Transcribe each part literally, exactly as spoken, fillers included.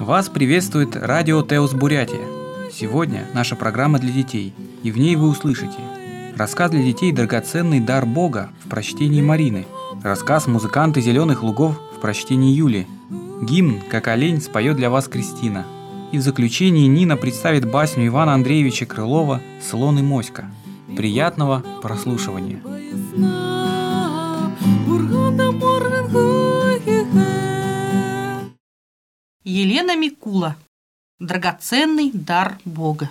Вас приветствует радио Теос Бурятия. Сегодня наша программа для детей, и в ней вы услышите рассказ для детей «Драгоценный дар Бога» в прочтении Марины, рассказ «Музыканты зеленых лугов» в прочтении Юли, гимн «Как олень» споет для вас Кристина, и в заключении Нина представит басню Ивана Андреевича Крылова «Слон и моська». Приятного прослушивания! Елена Микула. Драгоценный дар Бога.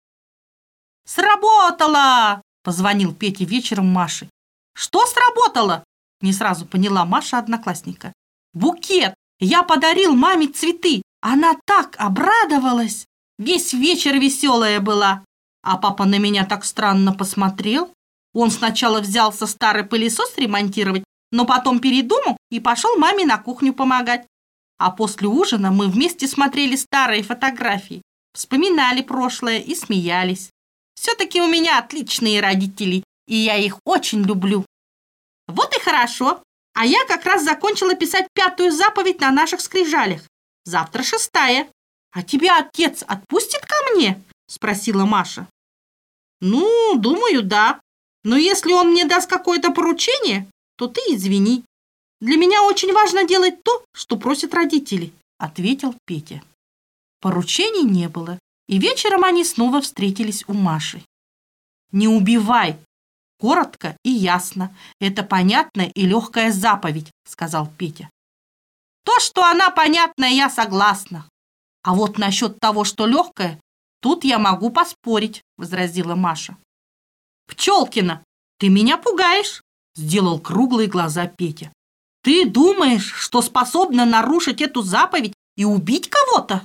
«Сработало!» – позвонил Петя вечером Маше. «Что сработало?» – не сразу поняла Маша одноклассника. «Букет! Я подарил маме цветы! Она так обрадовалась! Весь вечер веселая была! А папа на меня так странно посмотрел. Он сначала взялся старый пылесос ремонтировать, но потом передумал и пошел маме на кухню помогать. А после ужина мы вместе смотрели старые фотографии, вспоминали прошлое и смеялись. Все-таки у меня отличные родители, и я их очень люблю. Вот и хорошо. А я как раз закончила писать пятую заповедь на наших скрижалях. Завтра шестая. А тебя отец отпустит ко мне?» – спросила Маша. «Ну, думаю, да. Но если он мне даст какое-то поручение, то ты извини. Для меня очень важно делать то, что просят родители», – ответил Петя. Поручений не было, и вечером они снова встретились у Маши. «Не убивай!» «Коротко и ясно. Это понятная и легкая заповедь», – сказал Петя. «То, что она понятная, я согласна. А вот насчет того, что легкое, тут я могу поспорить», – возразила Маша. «Пчелкина, ты меня пугаешь», – сделал круглые глаза Петя. «Ты думаешь, что способна нарушить эту заповедь и убить кого-то?»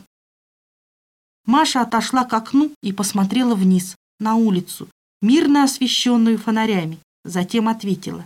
Маша отошла к окну и посмотрела вниз, на улицу, мирно освещенную фонарями. Затем ответила.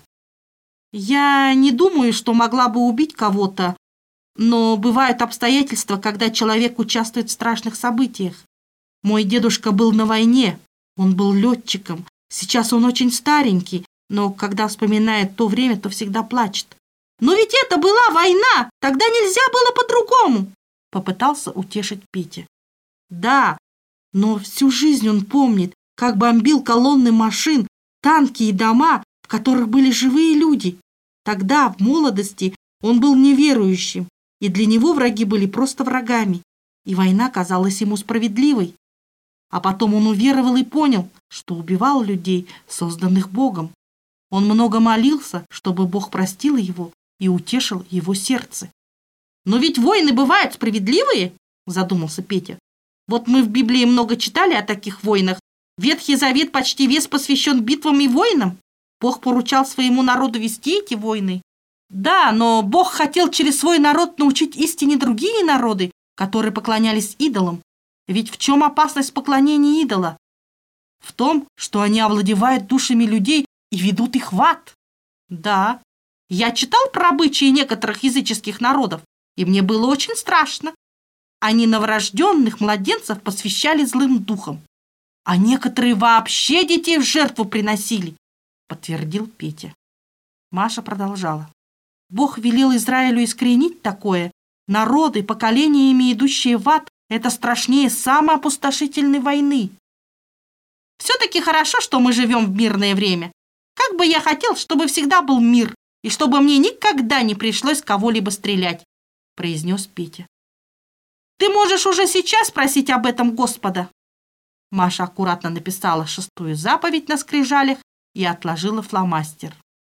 «Я не думаю, что могла бы убить кого-то, но бывают обстоятельства, когда человек участвует в страшных событиях. Мой дедушка был на войне, он был летчиком. Сейчас он очень старенький, но когда вспоминает то время, то всегда плачет. Но ведь это была война, тогда нельзя было по-другому», — попытался утешить Петя. «Да, но всю жизнь он помнит, как бомбил колонны машин, танки и дома, в которых были живые люди. Тогда, в молодости, он был неверующим, и для него враги были просто врагами, и война казалась ему справедливой. А потом он уверовал и понял, что убивал людей, созданных Богом. Он много молился, чтобы Бог простил его и утешил его сердце». «Но ведь войны бывают справедливые», – задумался Петя. «Вот мы в Библии много читали о таких войнах. Ветхий Завет почти весь посвящен битвам и войнам. Бог поручал своему народу вести эти войны. Да, но Бог хотел через свой народ научить истине другие народы, которые поклонялись идолам. Ведь в чем опасность поклонения идола? В том, что они овладевают душами людей и ведут их в ад. Да, я читал про обычаи некоторых языческих народов, и мне было очень страшно. Они новорожденных младенцев посвящали злым духам, а некоторые вообще детей в жертву приносили», — подтвердил Петя. Маша продолжала. «Бог велел Израилю искоренить такое. Народы, поколениями идущие в ад, это страшнее самой опустошительной войны. Все-таки хорошо, что мы живем в мирное время. Как бы я хотел, чтобы всегда был мир, и чтобы мне никогда не пришлось кого-либо стрелять», — произнес Петя. «Ты можешь уже сейчас просить об этом Господа». Маша аккуратно написала шестую заповедь на скрижалях и отложила фломастер.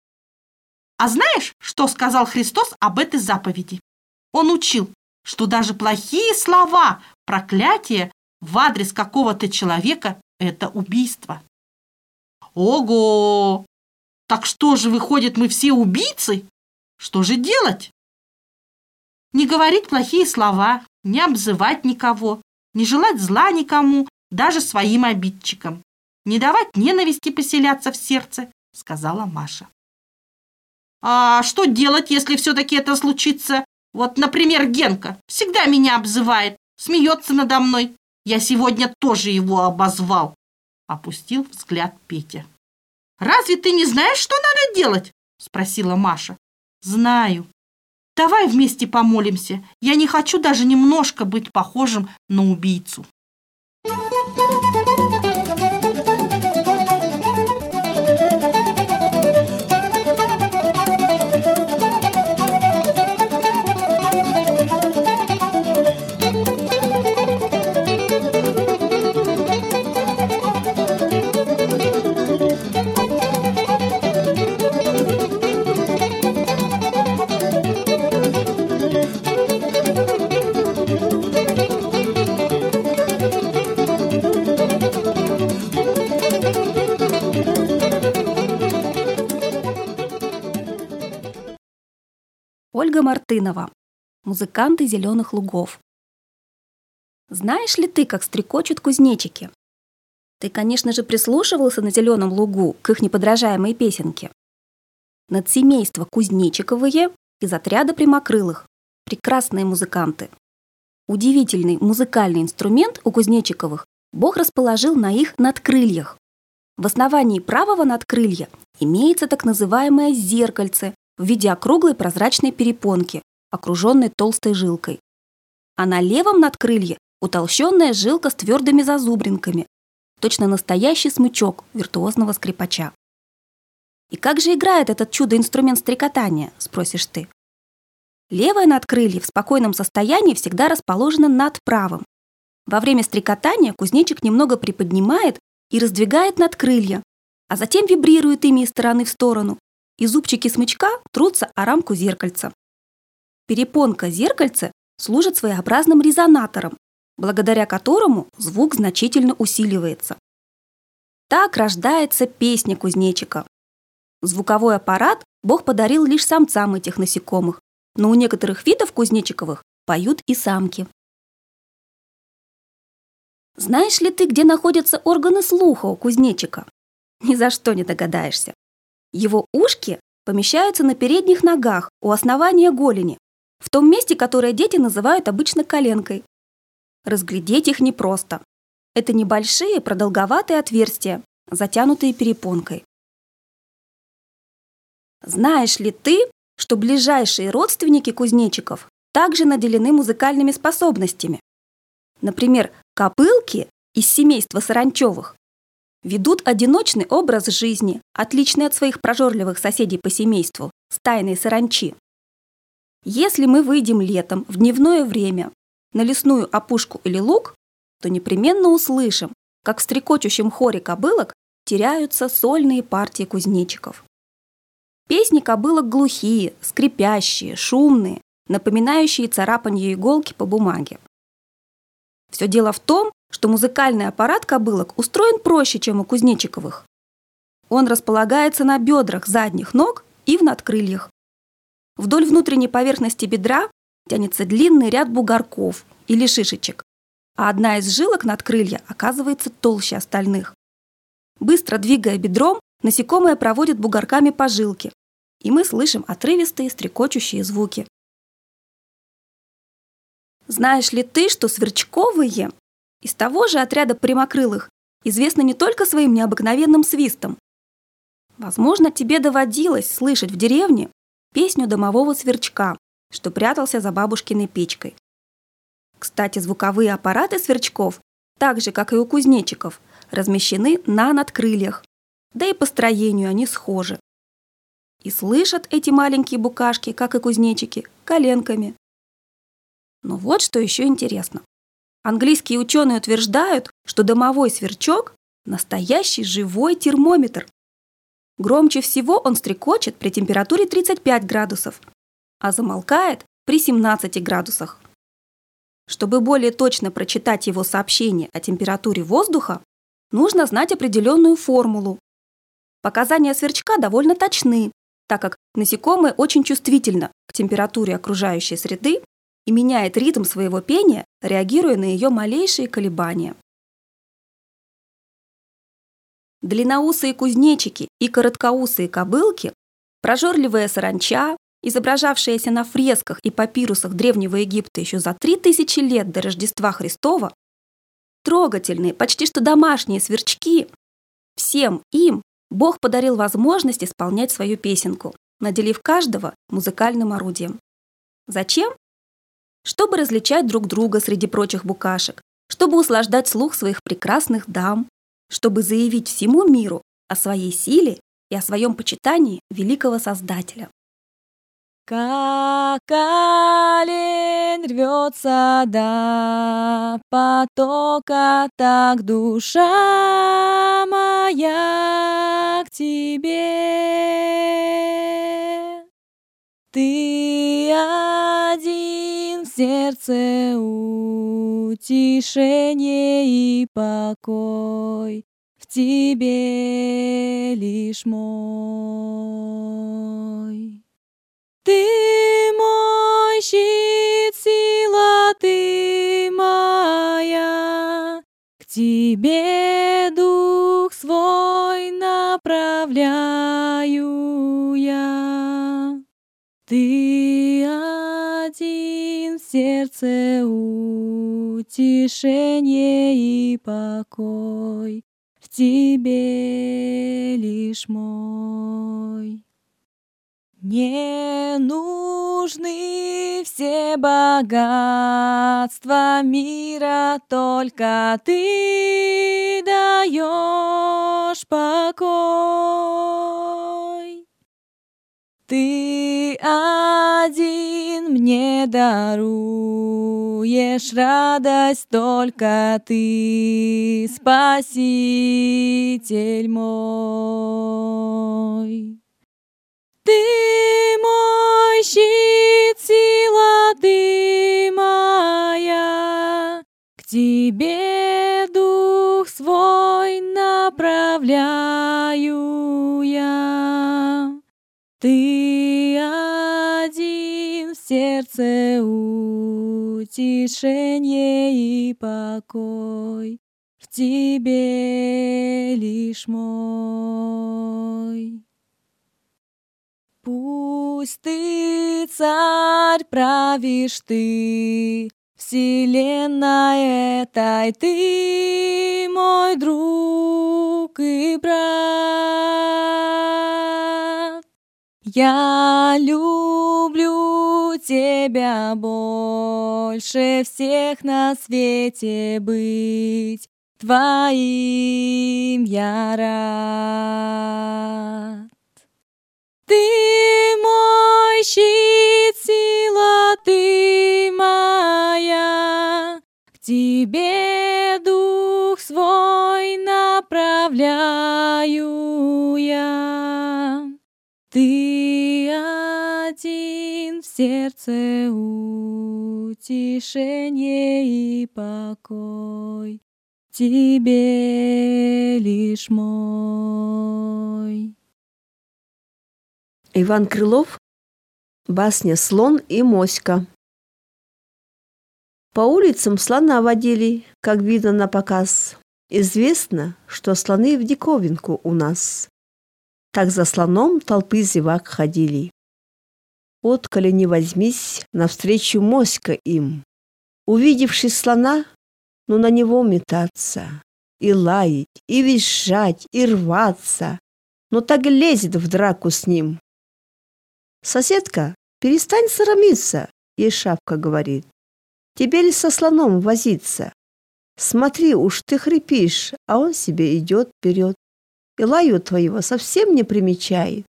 «А знаешь, что сказал Христос об этой заповеди? Он учил, что даже плохие слова, проклятия в адрес какого-то человека – это убийство». «Ого! Так что же, выходит, мы все убийцы? Что же делать?» «Не говорить плохие слова, не обзывать никого, не желать зла никому, даже своим обидчикам, не давать ненависти поселяться в сердце», — сказала Маша. «А что делать, если все-таки это случится? Вот, например, Генка всегда меня обзывает, смеется надо мной. Я сегодня тоже его обозвал», — опустил взгляд Петя. «Разве ты не знаешь, что надо делать?» — спросила Маша. «Знаю. Давай вместе помолимся. Я не хочу даже немножко быть похожим на убийцу. Ольга Мартынова. Музыканты зеленых лугов. Знаешь ли ты, как стрекочут кузнечики? Ты, конечно же, прислушивался на зеленом лугу к их неподражаемой песенке. Надсемейство кузнечиковые из отряда прямокрылых. Прекрасные музыканты. Удивительный музыкальный инструмент у кузнечиковых Бог расположил на их надкрыльях. В основании правого надкрылья имеется так называемое зеркальце в виде округлой прозрачной перепонки, окруженной толстой жилкой. А на левом надкрылье утолщенная жилка с твердыми зазубринками, точно настоящий смычок виртуозного скрипача. И как же играет этот чудо-инструмент стрекотания, спросишь ты? Левое надкрылье в спокойном состоянии всегда расположено над правым. Во время стрекотания кузнечик немного приподнимает и раздвигает надкрылья, а затем вибрирует ими из стороны в сторону, и зубчики смычка трутся о рамку зеркальца. Перепонка зеркальца служит своеобразным резонатором, благодаря которому звук значительно усиливается. Так рождается песня кузнечика. Звуковой аппарат Бог подарил лишь самцам этих насекомых, но у некоторых видов кузнечиковых поют и самки. Знаешь ли ты, где находятся органы слуха у кузнечика? Ни за что не догадаешься. Его ушки помещаются на передних ногах у основания голени, в том месте, которое дети называют обычно коленкой. Разглядеть их непросто. Это небольшие продолговатые отверстия, затянутые перепонкой. Знаешь ли ты, что ближайшие родственники кузнечиков также наделены музыкальными способностями? Например, копылки из семейства саранчевых ведут одиночный образ жизни, отличный от своих прожорливых соседей по семейству, стайной саранчи. Если мы выйдем летом в дневное время на лесную опушку или луг, то непременно услышим, как в стрекочущем хоре кобылок теряются сольные партии кузнечиков. Песни кобылок глухие, скрипящие, шумные, напоминающие царапанье иголки по бумаге. Все дело в том, что музыкальный аппарат кобылок устроен проще, чем у кузнечиковых. Он располагается на бедрах задних ног и в надкрыльях. Вдоль внутренней поверхности бедра тянется длинный ряд бугорков или шишечек, а одна из жилок надкрылья оказывается толще остальных. Быстро двигая бедром, насекомое проводит бугорками по жилке, и мы слышим отрывистые стрекочущие звуки. Знаешь ли ты, что сверчковые из того же отряда прямокрылых известны не только своим необыкновенным свистом? Возможно, тебе доводилось слышать в деревне песню домового сверчка, что прятался за бабушкиной печкой. Кстати, звуковые аппараты сверчков, так же, как и у кузнечиков, размещены на надкрыльях, да и по строению они схожи. И слышат эти маленькие букашки, как и кузнечики, коленками. Но вот что еще интересно. Английские ученые утверждают, что домовой сверчок – настоящий живой термометр. Громче всего он стрекочет при температуре тридцать пять градусов, а замолкает при семнадцати градусах. Чтобы более точно прочитать его сообщение о температуре воздуха, нужно знать определенную формулу. Показания сверчка довольно точны, так как насекомое очень чувствительно к температуре окружающей среды и меняет ритм своего пения, реагируя на ее малейшие колебания. Длинноусые кузнечики и короткоусые кобылки, прожорливая саранча, изображавшаяся на фресках и папирусах Древнего Египта еще за три тысячи лет до Рождества Христова, трогательные, почти что домашние сверчки, всем им Бог подарил возможность исполнять свою песенку, наделив каждого музыкальным орудием. Зачем? Чтобы различать друг друга среди прочих букашек, чтобы услаждать слух своих прекрасных дам, чтобы заявить всему миру о своей силе и о своем почитании великого Создателя. Как олень рвется до потока, так душа моя к тебе. Ты один в сердце утешение и покой, в тебе лишь мой. Ты мой щит, сила ты моя, к тебе дух свой направляю я. Ты один в сердце утешение и покой, в тебе лишь мой. Не нужны все богатства мира, только ты даешь покой. Ты один мне даруешь радость, только ты, Спаситель мой. Ты мой щит, сила ты моя, к тебе дух свой направляю я. Ты один в сердце утешение и покой, в тебе лишь мой. Пусть ты, царь, правишь ты, вселенной этой ты мой друг и брат. Я люблю тебя больше всех на свете быть, твоим я рад. Ты мой щит, сила ты моя, к тебе дух свой направляю я. Ты один в сердце утешение и покой, в тебе лишь мой. Иван Крылов. Басня «Слон и моська». По улицам слона водили, как видно на показ. Известно, что слоны в диковинку у нас. Так за слоном толпы зевак ходили. Вот, коли не возьмись, навстречу моська им. Увидевши слона, ну на него метаться, и лаять, и визжать, и рваться, но так лезет в драку с ним. «Соседка, перестань срамиться», — ей шапка говорит. «Тебе ли со слоном возиться? Смотри, уж ты хрипишь, а он себе идет вперед, и лаю твоего совсем не примечает».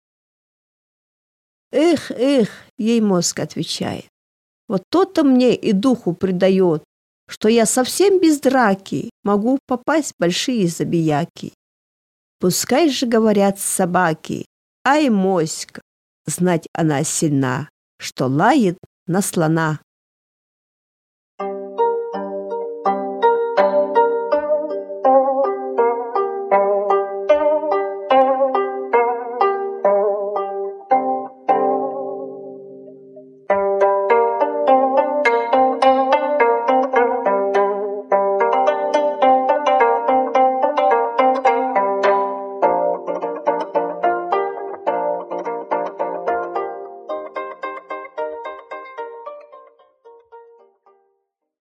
«Эх, эх», — ей мозг отвечает, «вот то-то мне и духу придает, что я совсем без драки могу попасть в большие забияки. Пускай же говорят собаки, ай, моська, знать она сильна, что лает на слона».